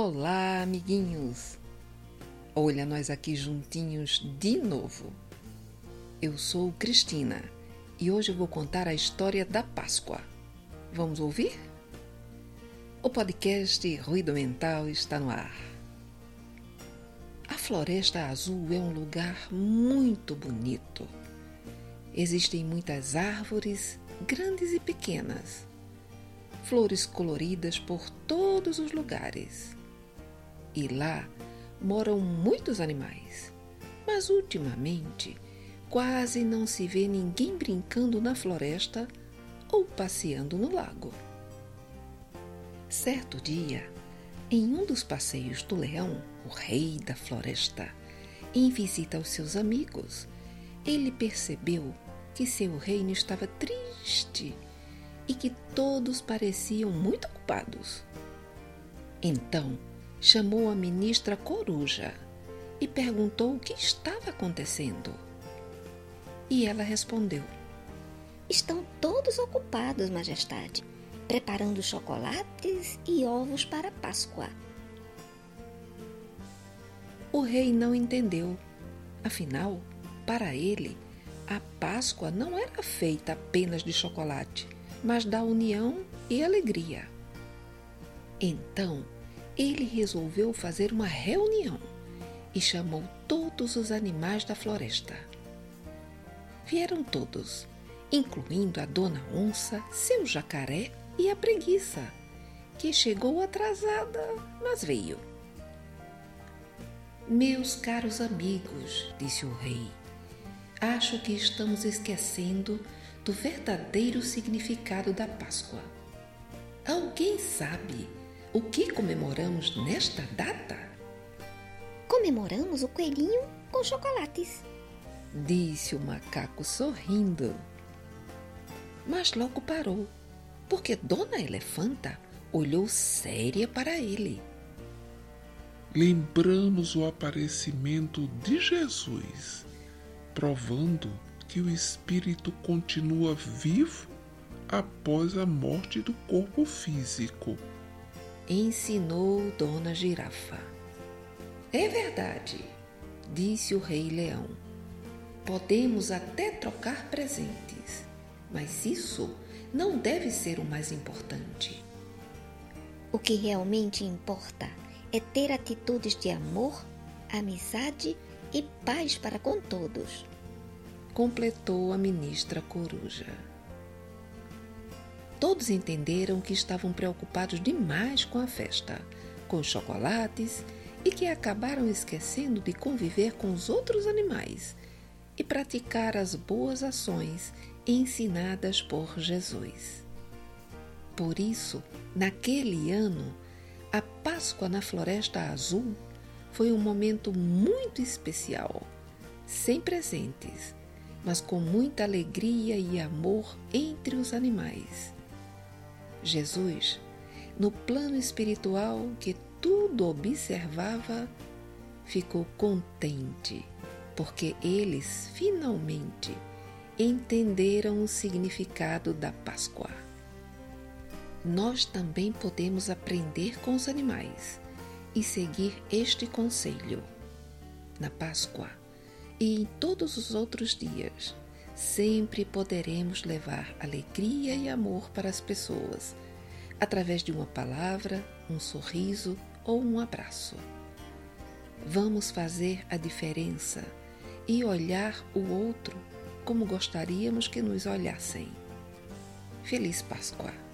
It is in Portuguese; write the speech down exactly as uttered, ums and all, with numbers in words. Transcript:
Olá, amiguinhos! Olha, nós aqui juntinhos de novo. Eu sou Cristina e hoje eu vou contar a história da Páscoa. Vamos ouvir? O podcast Ruído Mental está no ar. A Floresta Azul é um lugar muito bonito. Existem muitas árvores, grandes e pequenas. Flores coloridas por todos os lugares. E lá moram muitos animais, mas ultimamente quase não se vê ninguém brincando na floresta ou passeando no lago. Certo dia, em um dos passeios do leão, o rei da floresta, em visita aos seus amigos, ele percebeu que seu reino estava triste e que todos pareciam muito ocupados. Então, chamou a ministra Coruja e perguntou o que estava acontecendo. E ela respondeu: Estão todos ocupados, Majestade, preparando chocolates e ovos para a Páscoa. O rei não entendeu. Afinal, para ele, a Páscoa não era feita apenas de chocolate, mas da união e alegria. Então, ele resolveu fazer uma reunião e chamou todos os animais da floresta. Vieram todos, incluindo a dona onça, seu jacaré e a preguiça, que chegou atrasada, mas veio. Meus caros amigos, disse o rei, acho que estamos esquecendo do verdadeiro significado da Páscoa. Alguém sabe o que comemoramos nesta data? Comemoramos o coelhinho com chocolates, disse o macaco sorrindo. Mas logo parou, porque Dona Elefanta olhou séria para ele. Lembramos o aparecimento de Jesus, provando que o espírito continua vivo após a morte do corpo físico, ensinou Dona Girafa. É verdade, disse o Rei Leão. Podemos até trocar presentes, mas isso não deve ser o mais importante. O que realmente importa é ter atitudes de amor, amizade e paz para com todos, completou a ministra Coruja. Todos entenderam que estavam preocupados demais com a festa, com os chocolates, e que acabaram esquecendo de conviver com os outros animais e praticar as boas ações ensinadas por Jesus. Por isso, naquele ano, a Páscoa na Floresta Azul foi um momento muito especial, sem presentes, mas com muita alegria e amor entre os animais. Jesus, no plano espiritual que tudo observava, ficou contente, porque eles finalmente entenderam o significado da Páscoa. Nós também podemos aprender com os animais e seguir este conselho. Na Páscoa e em todos os outros dias, sempre poderemos levar alegria e amor para as pessoas, através de uma palavra, um sorriso ou um abraço. Vamos fazer a diferença e olhar o outro como gostaríamos que nos olhassem. Feliz Páscoa!